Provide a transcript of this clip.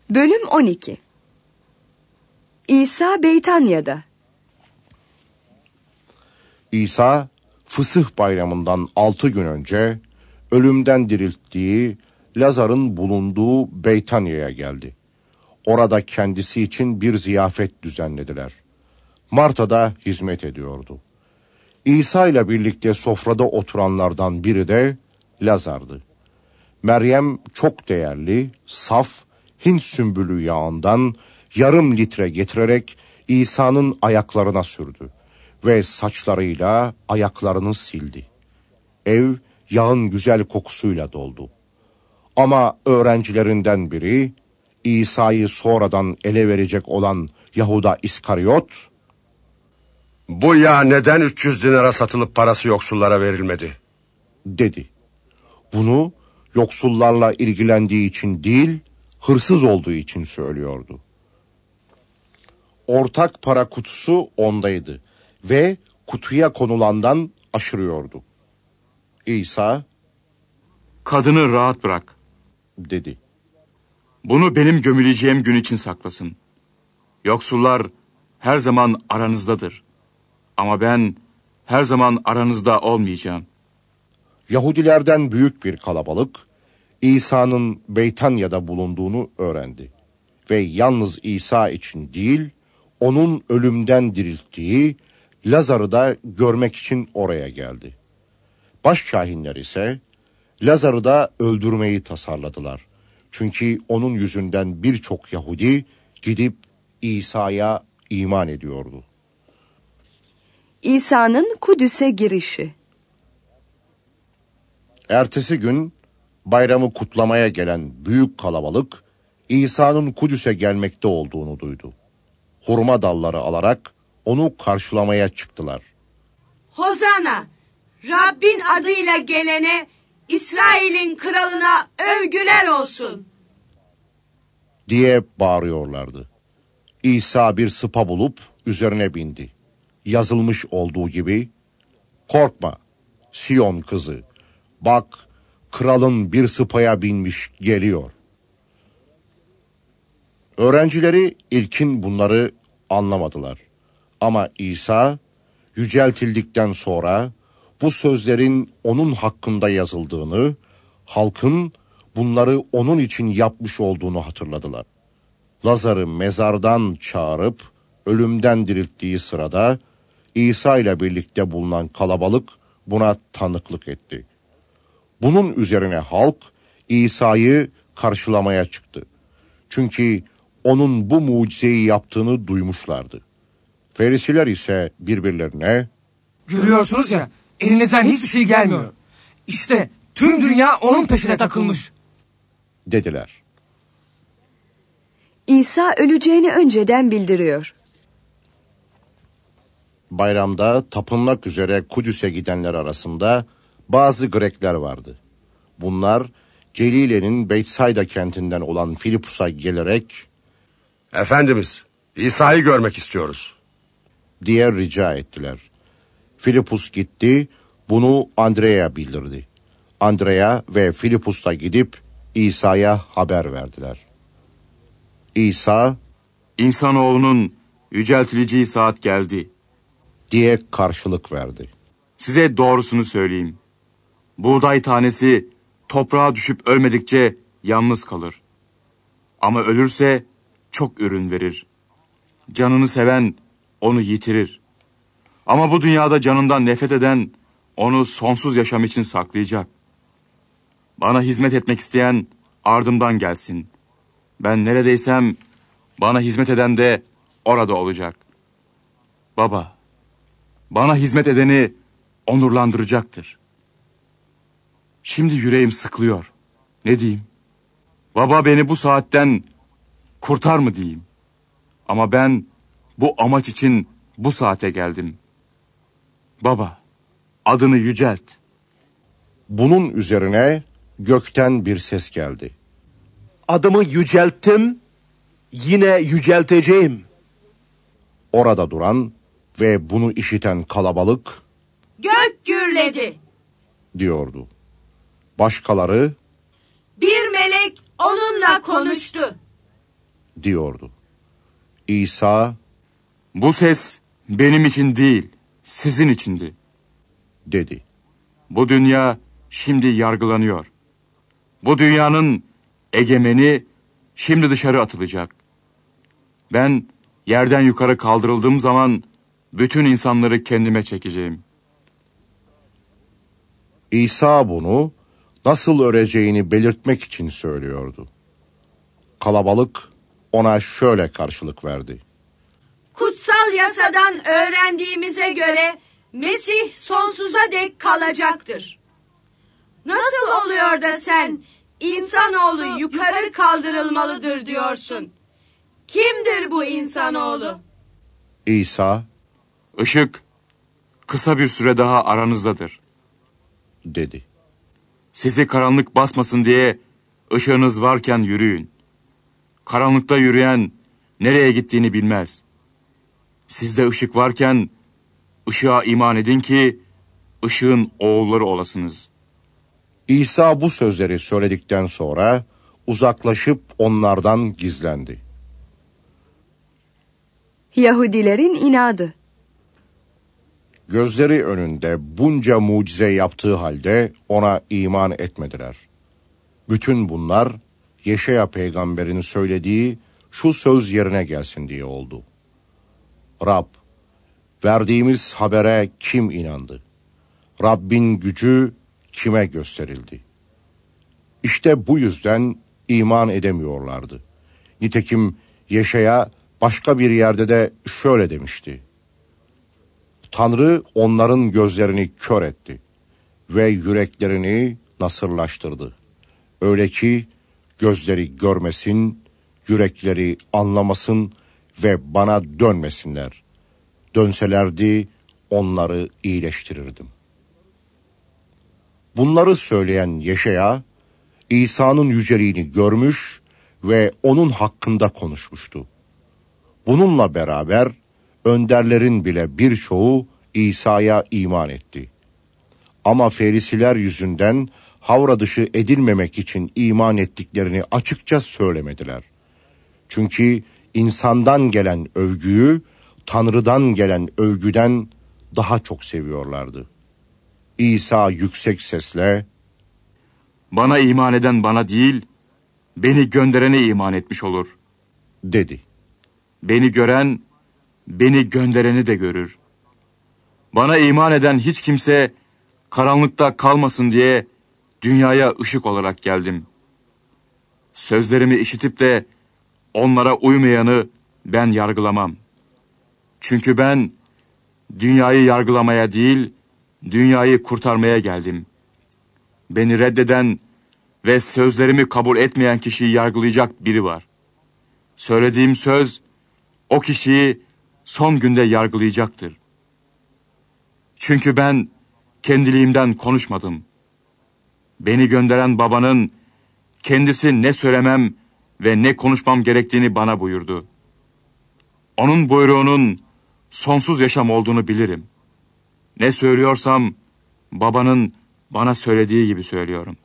Bölüm 12. İsa Beytanya'da. İsa, Fısıh Bayramı'ndan 6 gün önce ölümden dirilttiği Lazar'ın bulunduğu Beytanya'ya geldi. Orada kendisi için bir ziyafet düzenlediler. Marta da hizmet ediyordu. İsa ile birlikte sofrada oturanlardan biri de Lazar'dı. Meryem çok değerli, saf, Hint sümbülü yağından yarım litre getirerek İsa'nın ayaklarına sürdü ve saçlarıyla ayaklarını sildi. Ev yağın güzel kokusuyla doldu. Ama öğrencilerinden biri, İsa'yı sonradan ele verecek olan Yahuda İskariot, "Bu yağ neden 300 dinara satılıp parası yoksullara verilmedi?" dedi. Bunu yoksullarla ilgilendiği için değil, hırsız olduğu için söylüyordu. Ortak para kutusu ondaydı ve kutuya konulandan aşırıyordu. İsa, "Kadını rahat bırak," dedi. "Bunu benim gömüleceğim gün için saklasın. Yoksullar her zaman aranızdadır. Ama ben her zaman aranızda olmayacağım." Yahudilerden büyük bir kalabalık, İsa'nın Beytanya'da bulunduğunu öğrendi. Ve yalnız İsa için değil, onun ölümden dirilttiği Lazar'ı da görmek için oraya geldi. Başkâhinler ise Lazar'ı da öldürmeyi tasarladılar. Çünkü onun yüzünden birçok Yahudi gidip İsa'ya iman ediyordu. İsa'nın Kudüs'e girişi. Ertesi gün bayramı kutlamaya gelen büyük kalabalık İsa'nın Kudüs'e gelmekte olduğunu duydu. Hurma dalları alarak onu karşılamaya çıktılar. "Hozana! Rabbin adıyla gelene, İsrail'in kralına övgüler olsun!" diye bağırıyorlardı. İsa bir sıpa bulup üzerine bindi. Yazılmış olduğu gibi, "Korkma, Siyon kızı, bak kralın bir sıpaya binmiş geliyor." Öğrencileri ilkin bunları anlamadılar. Ama İsa yüceltildikten sonra bu sözlerin onun hakkında yazıldığını, halkın bunları onun için yapmış olduğunu hatırladılar. Lazar'ı mezardan çağırıp ölümden dirilttiği sırada İsa ile birlikte bulunan kalabalık buna tanıklık etti. Bunun üzerine halk İsa'yı karşılamaya çıktı. Çünkü onun bu mucizeyi yaptığını duymuşlardı. Ferisiler ise birbirlerine, "Görüyorsunuz ya, elinizden hiçbir şey gelmiyor. İşte tüm dünya onun peşine takılmış," dediler. İsa öleceğini önceden bildiriyor. Bayramda tapınmak üzere Kudüs'e gidenler arasında bazı Grekler vardı. Bunlar Celile'nin Beytsayda kentinden olan Filipus'a gelerek, "Efendimiz, İsa'yı görmek istiyoruz," diye rica ettiler. Filipus gitti, bunu Andrea'ya bildirdi. Andrea ve Filipus da gidip İsa'ya haber verdiler. İsa, "İnsanoğlunun yüceltileceği saat geldi," diye karşılık verdi. "Size doğrusunu söyleyeyim. Buğday tanesi toprağa düşüp ölmedikçe yalnız kalır. Ama ölürse çok ürün verir. Canını seven onu yitirir. Ama bu dünyada canından nefret eden onu sonsuz yaşam için saklayacak. Bana hizmet etmek isteyen ardımdan gelsin. Ben neredeysem bana hizmet eden de orada olacak. Baba, bana hizmet edeni onurlandıracaktır." Şimdi yüreğim sıkılıyor. Ne diyeyim? Baba, beni bu saatten kurtar mı diyeyim? Ama ben bu amaç için bu saate geldim. Baba, adını yücelt. Bunun üzerine gökten bir ses geldi. "Adımı yücelttim, yine yücelteceğim." Orada duran ve bunu işiten kalabalık, "Gök gürledi!" diyordu. Başkaları, "Bir melek onunla konuştu." diyordu. İsa, Bu ses benim için değil, sizin içindi. dedi. Bu dünya şimdi yargılanıyor. Bu dünyanın egemeni şimdi dışarı atılacak. Ben yerden yukarı kaldırıldığım zaman bütün insanları kendime çekeceğim. İsa bunu nasıl öreceğini belirtmek için söylüyordu. Kalabalık ona şöyle karşılık verdi. Kutsal yasadan öğrendiğimize göre Mesih sonsuza dek kalacaktır. Nasıl oluyor da sen insanoğlu yukarı kaldırılmalıdır diyorsun? Kimdir bu insanoğlu? İsa, Işık kısa bir süre daha aranızdadır. dedi. Sizi karanlık basmasın diye ışığınız varken yürüyün. Karanlıkta yürüyen nereye gittiğini bilmez. Sizde ışık varken ışığa iman edin ki ışığın oğulları olasınız. İsa bu sözleri söyledikten sonra uzaklaşıp onlardan gizlendi. Yahudilerin inadı. Gözleri önünde bunca mucize yaptığı halde ona iman etmediler. Bütün bunlar Yeşaya peygamberin söylediği şu söz yerine gelsin diye oldu. Rab, verdiğimiz habere kim inandı? Rabbin gücü kime gösterildi? İşte bu yüzden iman edemiyorlardı. Nitekim Yeşaya başka bir yerde de şöyle demişti. Tanrı onların gözlerini kör etti ve yüreklerini nasırlaştırdı. Öyle ki gözleri görmesin, yürekleri anlamasın ve bana dönmesinler. Dönselerdi onları iyileştirirdim. Bunları söyleyen Yeşaya, İsa'nın yüceliğini görmüş ve onun hakkında konuşmuştu. Bununla beraber önderlerin bile birçoğu İsa'ya iman etti. Ama Ferisiler yüzünden havra dışı edilmemek için iman ettiklerini açıkça söylemediler. Çünkü insandan gelen övgüyü Tanrı'dan gelen övgüden daha çok seviyorlardı. İsa yüksek sesle, Bana iman eden bana değil, beni gönderene iman etmiş olur. dedi. Beni gören, beni göndereni de görür. Bana iman eden hiç kimse karanlıkta kalmasın diye dünyaya ışık olarak geldim. Sözlerimi işitip de onlara uymayanı ben yargılamam. Çünkü ben dünyayı yargılamaya değil, dünyayı kurtarmaya geldim. Beni reddeden ve sözlerimi kabul etmeyen kişiyi yargılayacak biri var. Söylediğim söz o kişiyi son günde yargılayacaktır. Çünkü ben kendiliğimden konuşmadım. Beni gönderen babanın kendisi ne söylemem ve ne konuşmam gerektiğini bana buyurdu. Onun buyruğunun sonsuz yaşam olduğunu bilirim. Ne söylüyorsam babanın bana söylediği gibi söylüyorum.